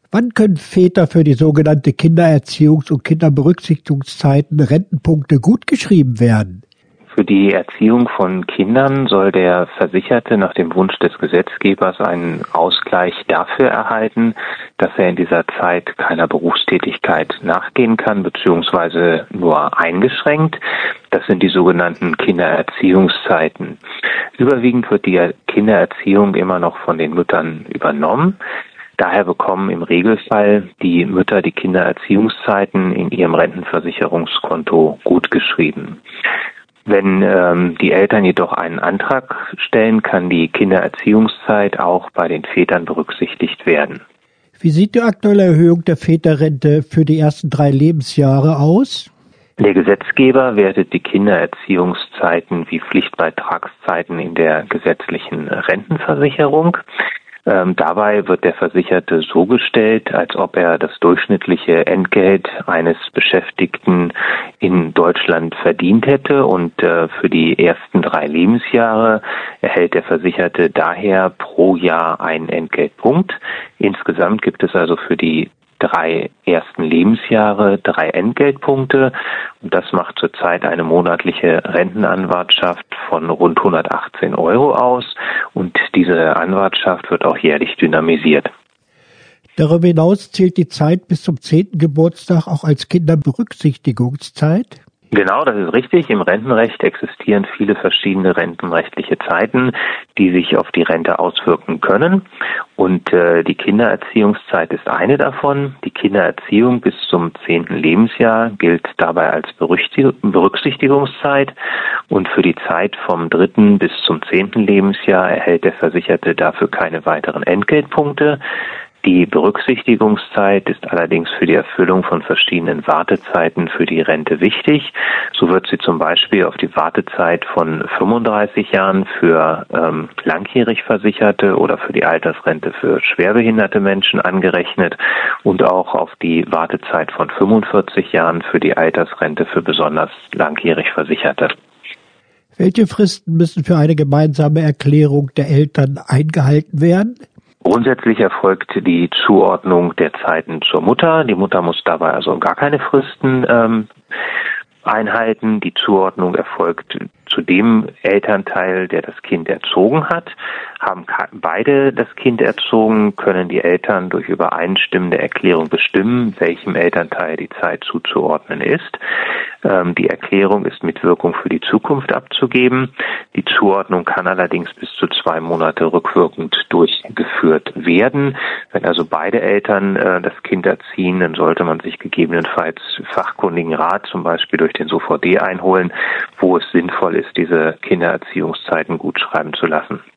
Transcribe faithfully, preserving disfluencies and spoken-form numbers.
Wann können Väter für die sogenannte Kindererziehungs- und Kinderberücksichtigungszeiten Rentenpunkte gutgeschrieben werden? Für die Erziehung von Kindern soll der Versicherte nach dem Wunsch des Gesetzgebers einen Ausgleich dafür erhalten, dass er in dieser Zeit keiner Berufstätigkeit nachgehen kann, beziehungsweise nur eingeschränkt. Das sind die sogenannten Kindererziehungszeiten. Überwiegend wird die Kindererziehung immer noch von den Müttern übernommen. Daher bekommen im Regelfall die Mütter die Kindererziehungszeiten in ihrem Rentenversicherungskonto gutgeschrieben. Wenn ähm, die Eltern jedoch einen Antrag stellen, kann die Kindererziehungszeit auch bei den Vätern berücksichtigt werden. Wie sieht die aktuelle Erhöhung der Väterrente für die ersten drei Lebensjahre aus? Der Gesetzgeber wertet die Kindererziehungszeiten wie Pflichtbeitragszeiten in der gesetzlichen Rentenversicherung. Ähm, dabei wird der Versicherte so gestellt, als ob er das durchschnittliche Entgelt eines Beschäftigten in Deutschland verdient hätte, und äh, für die ersten drei Lebensjahre erhält der Versicherte daher pro Jahr einen Entgeltpunkt. Insgesamt gibt es also für die drei ersten Lebensjahre drei Entgeltpunkte, und das macht zurzeit eine monatliche Rentenanwartschaft von rund hundertachtzehn Euro aus, und diese Anwartschaft wird auch jährlich dynamisiert. Darüber hinaus zählt die Zeit bis zum zehnten Geburtstag auch als Kinderberücksichtigungszeit? Genau, das ist richtig. Im Rentenrecht existieren viele verschiedene rentenrechtliche Zeiten, die sich auf die Rente auswirken können. Und äh, die Kindererziehungszeit ist eine davon. Die Kindererziehung bis zum zehnten Lebensjahr gilt dabei als Berücksichtigungszeit. Und für die Zeit vom dritten bis zum zehnten Lebensjahr erhält der Versicherte dafür keine weiteren Entgeltpunkte. Die Berücksichtigungszeit ist allerdings für die Erfüllung von verschiedenen Wartezeiten für die Rente wichtig. So wird sie zum Beispiel auf die Wartezeit von fünfunddreißig Jahren für ähm, langjährig Versicherte oder für die Altersrente für schwerbehinderte Menschen angerechnet und auch auf die Wartezeit von fünfundvierzig Jahren für die Altersrente für besonders langjährig Versicherte. Welche Fristen müssen für eine gemeinsame Erklärung der Eltern eingehalten werden? Grundsätzlich erfolgt die Zuordnung der Zeiten zur Mutter. Die Mutter muss dabei also gar keine Fristen ähm, einhalten. Die Zuordnung erfolgt zu dem Elternteil, der das Kind erzogen hat. Haben beide das Kind erzogen, können die Eltern durch übereinstimmende Erklärung bestimmen, welchem Elternteil die Zeit zuzuordnen ist. Ähm, die Erklärung ist mit Wirkung für die Zukunft abzugeben. Die Zuordnung kann allerdings bis zu zwei Monate rückwirkend durchgeführt werden. Wenn also beide Eltern äh, das Kind erziehen, dann sollte man sich gegebenenfalls fachkundigen Rat, zum Beispiel durch den S O V D, einholen, wo es sinnvoll ist, diese Kindererziehungszeiten gut schreiben zu lassen.